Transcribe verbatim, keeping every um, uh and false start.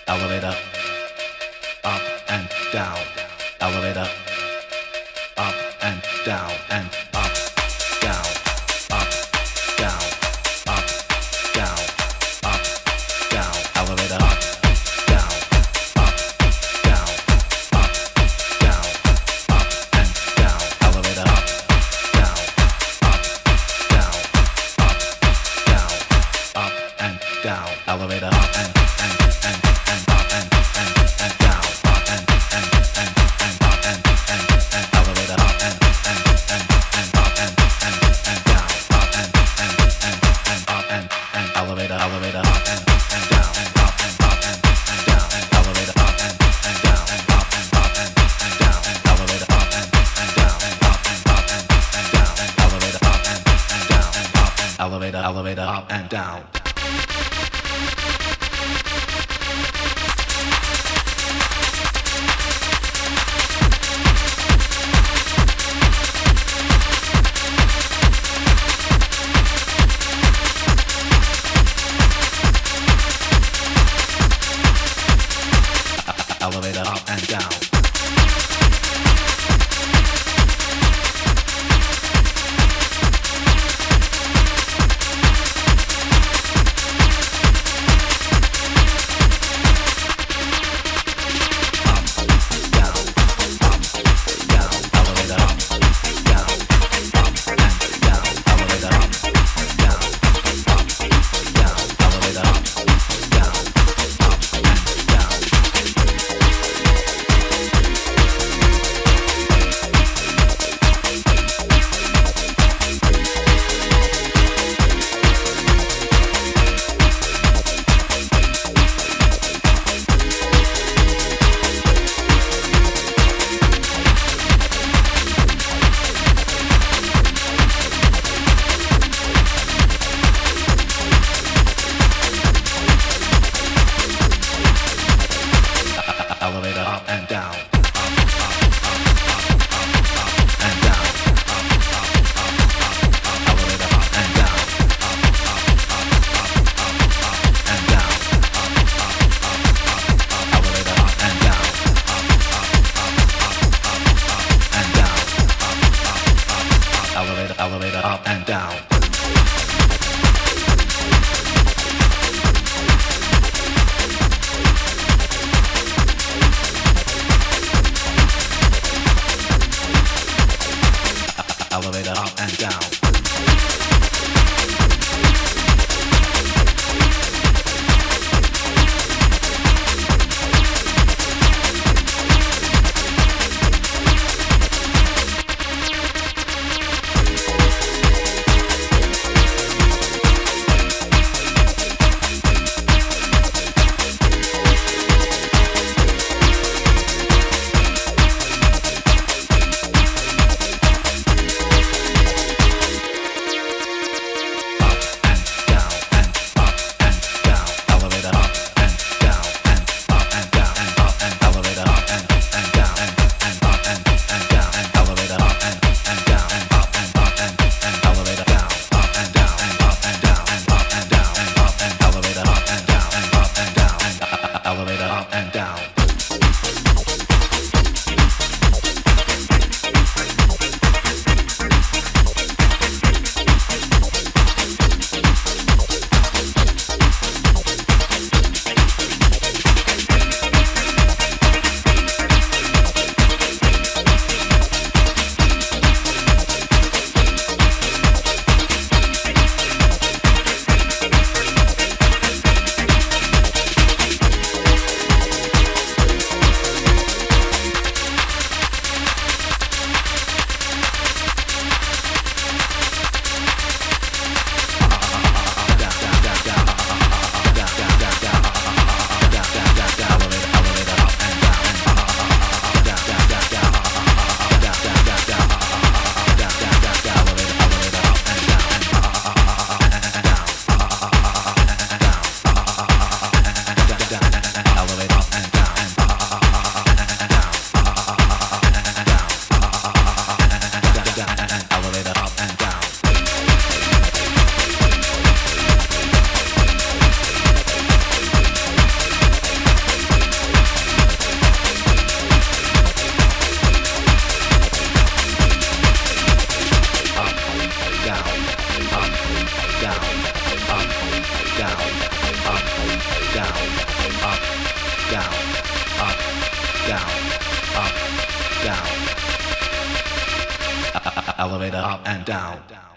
elevator, up and down, elevator, up and down, and up, down, up, down, up, down, up, down, elevator, up, down, up, down, up, down, up and down, elevator, up, down, up, down, up, down, up and down, elevator, up and and and and up and and and down, up and and and and up and and and elevator, up and and and and up and and and down, up and and and and up and and elevator, elevator, up and and down, and up and up and and down, and elevator, up and and down, and up and up and and down, and elevator, up and and down, and up and up and and down, and elevator, up and and down, and up and elevator, elevator, up and down. Elevator, up and down. Elevator, up and down. Elevator, elevator, up and down. Elevator, up and down. up, down, up, down, up, down, up, down, up, down, up, down. Elevator up and down.